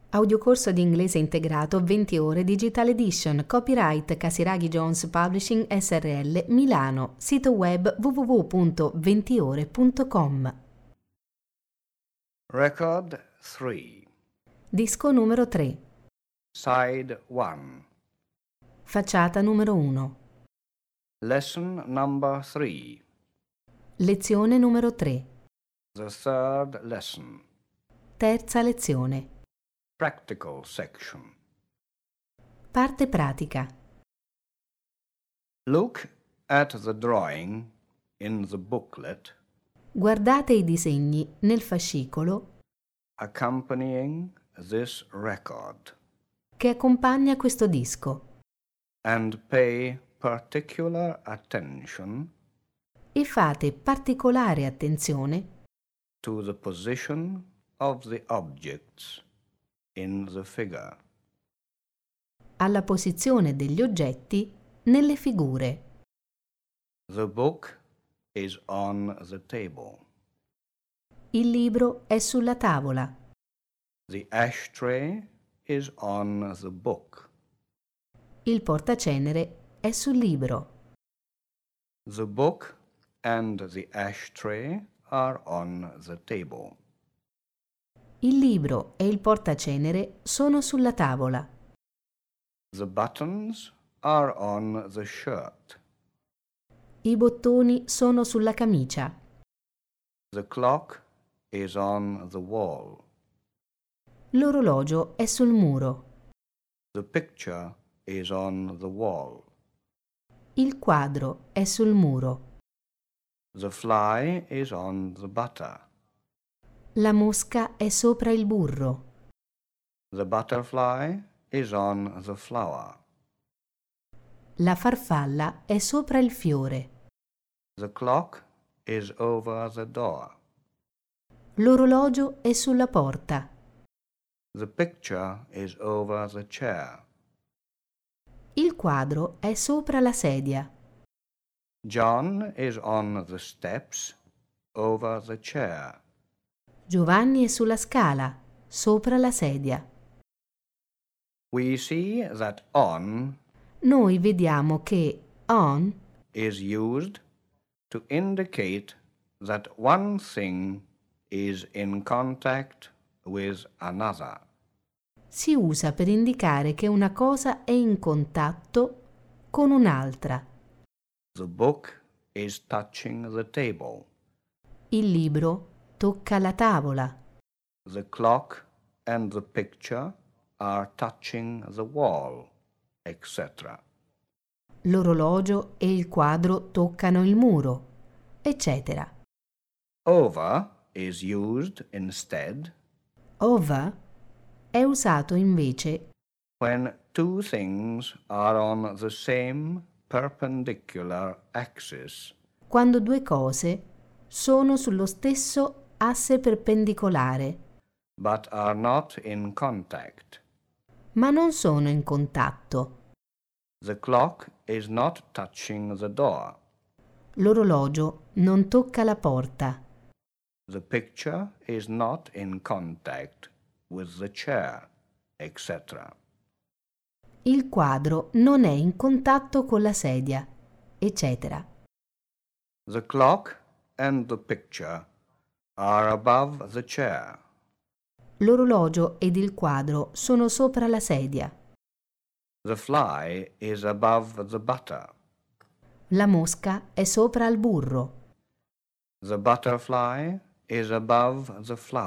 Audiocorso di inglese integrato 20 ore Digital Edition, copyright Casiraghi Jones Publishing Srl, Milano, sito web www.20ore.com. Record 3. Disco numero 3. Side 1. Facciata numero 1. Lesson number 3. Lezione numero 3. The third lesson. Terza lezione. Practical section. Parte pratica. Look at the drawing in the booklet Guardate i disegni nel fascicolo accompanying this record che accompagna questo disco and pay particular attention e fate particolare attenzione to the position of the objects in the figure. alla posizione degli oggetti nelle figure. The book is on the table. Il libro è sulla tavola. The ashtray is on the book. Il portacenere è sul libro. The book and the ashtray are on the table. Il libro e il portacenere sono sulla tavola. The buttons are on the shirt. I bottoni sono sulla camicia. The clock is on the wall. L'orologio è sul muro. The picture is on the wall. Il quadro è sul muro. The fly is on the butter. La mosca è sopra il burro. The butterfly is on the flower. La farfalla è sopra il fiore. The clock is over the door. L'orologio è sulla porta. The picture is over the chair. Il quadro è sopra la sedia. John is on the steps over the chair. Giovanni è sulla scala, sopra la sedia. We see that on Noi vediamo che on is used to indicate that one thing is in contact with another. si usa per indicare che una cosa è in contatto con un'altra. The book is touching the table. Il libro tocca la tavola. The clock and the picture are touching the wall, etc. L'orologio e il quadro toccano il muro, eccetera. Over is used instead Over è usato invece when two things are on the same perpendicular axis quando due cose sono sullo stesso asse perpendicolare, but are not in contact. ma non sono in contatto. The clock is not touching the door. L'orologio non tocca la porta. The picture is not in contact with the chair, etc. Il quadro non è in contatto con la sedia, eccetera. The clock and the picture are above the chair. L'orologio ed il quadro sono sopra la sedia. The fly is above the butter. La mosca è sopra al burro. The butterfly is above the flower.